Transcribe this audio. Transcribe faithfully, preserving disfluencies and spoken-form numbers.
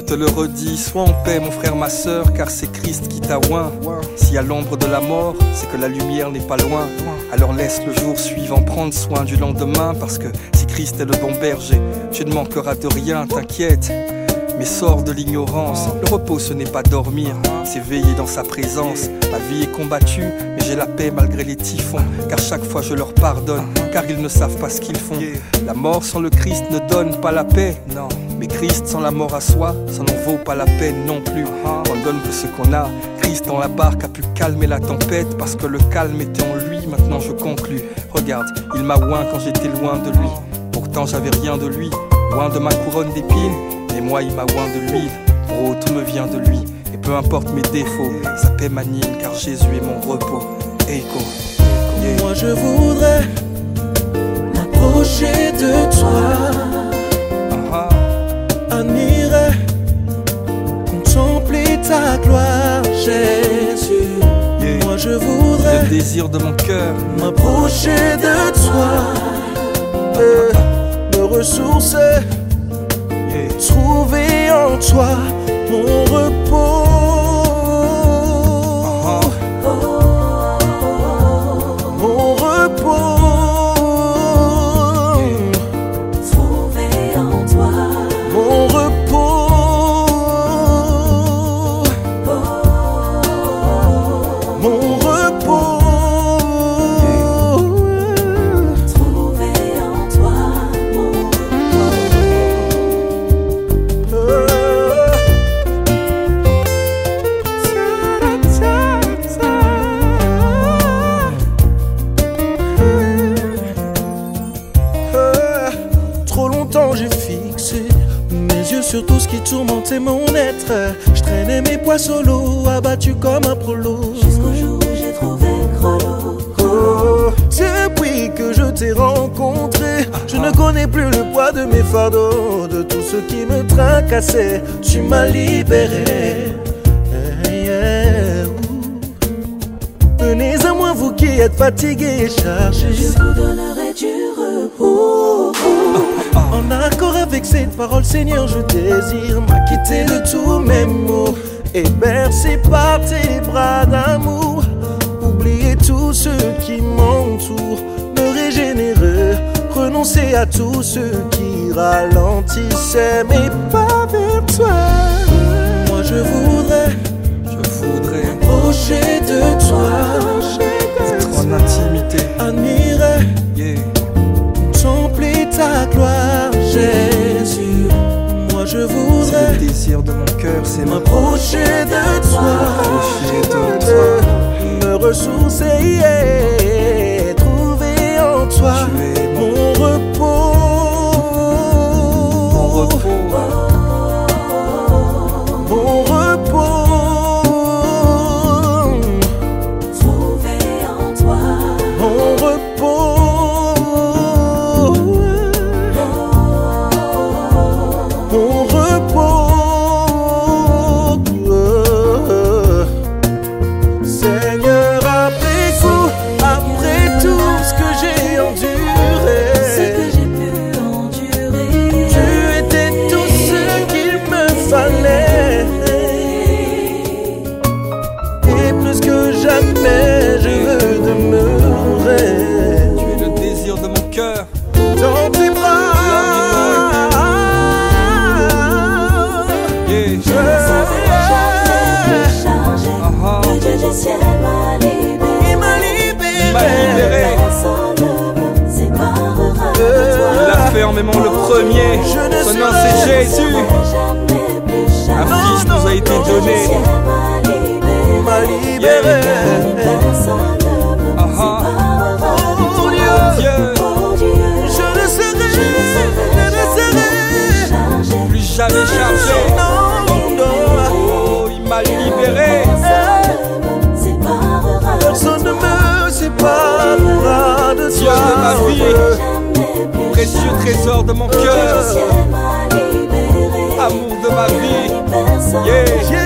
te le redis, sois en paix mon frère, ma sœur, car c'est Christ qui t'a oint. Si à l'ombre de la mort, c'est que la lumière n'est pas loin. Alors laisse le jour suivant prendre soin du lendemain, parce que si Christ est le bon berger, tu ne manqueras de rien, t'inquiète. Mais sors de l'ignorance, le repos ce n'est pas dormir, c'est veiller dans sa présence. Ma vie est combattue, mais j'ai la paix malgré les typhons, car chaque fois je leur pardonne, car ils ne savent pas ce qu'ils font. La mort sans le Christ ne donne pas la paix, non. Mais Christ sans la mort à soi, ça n'en vaut pas la peine non plus. On ne donne que ce qu'on a. Christ dans la barque a pu calmer la tempête, parce que le calme était en lui, maintenant je conclus. Regarde, il m'a oint quand j'étais loin de lui, pourtant j'avais rien de lui, loin de ma couronne d'épines. Et moi il m'a oint de l'huile, gros tout me vient de lui. Et peu importe mes défauts, sa paix m'anime car Jésus est mon repos. Echo, yeah. Moi je voudrais m'approcher de toi, uh-huh. Admirer, contempler ta gloire, Jésus, yeah. Moi je voudrais le désir de mon cœur m'approcher de toi, uh-huh. Me ressourcer, trouver en toi mon repos, uh-huh. Mon repos, trouver en toi mon repos, mon repos, trouver en toi mon j'ai fixé mes yeux sur tout ce qui tourmentait mon être. Je traînais mes poids solo, abattu comme un prolo, jusqu'au jour où j'ai trouvé Crollo. Oh, depuis que je t'ai rencontré, je ne connais plus le poids de mes fardeaux, de tout ce qui me tracassait. Tu m'as libéré. Hey, yeah. Venez à moi vous qui êtes fatigués et chargés, je vous donnerai du repos. En accord avec cette parole, Seigneur, je désire m'acquitter de tous mes maux et bercé par tes bras d'amour, oublier tout ce qui m'entoure, me régénérer, renoncer à tout ce qui ralentissait mes pas vers toi. Moi je voudrais, je voudrais m'approcher de toi, être en intimité, admirer, yeah. Contempler ta gloire, Jésus. Moi je voudrais, le désir de mon cœur, c'est m'approcher de toi, m'approcher de toi, me ressourcer, yeah. Trouver en toi mon repos, mon repos, mon repos, trouver en toi mon repos, mon repos. Seigneur, après coup, après tout ce que j'ai enduré, ce que j'ai pu endurer, tu étais tout ce qu'il me fallait. Et plus que jamais, je veux demeurer. Tu es le désir de mon cœur, Dans tes bras, yeah. je ne savais jamais me charger. Uh-huh. Le Dieu du ciel m'a libéré. il m'a libéré. m'a libéré. Personne ne me séparera de toi. Il l'a fait en m'aimant le premier. Je ne Son suis nom pas- c'est Jésus. Jamais plus Un chargé. fils nous a été non, donné. Le ciel m'a libéré. Il m'a libéré. Personne ne me Uh-huh. séparera de Oh toi. Dieu, Dieu, Oh Dieu, je ne serai, je ne serai je ne serai. jamais plus chargé. plus jamais chargé. Non, non, Oh, il m'a libéré. personne ne me séparera de Dieu toi. de ma vie, précieux trésor de mon cœur, amour de ma vie. Yeah.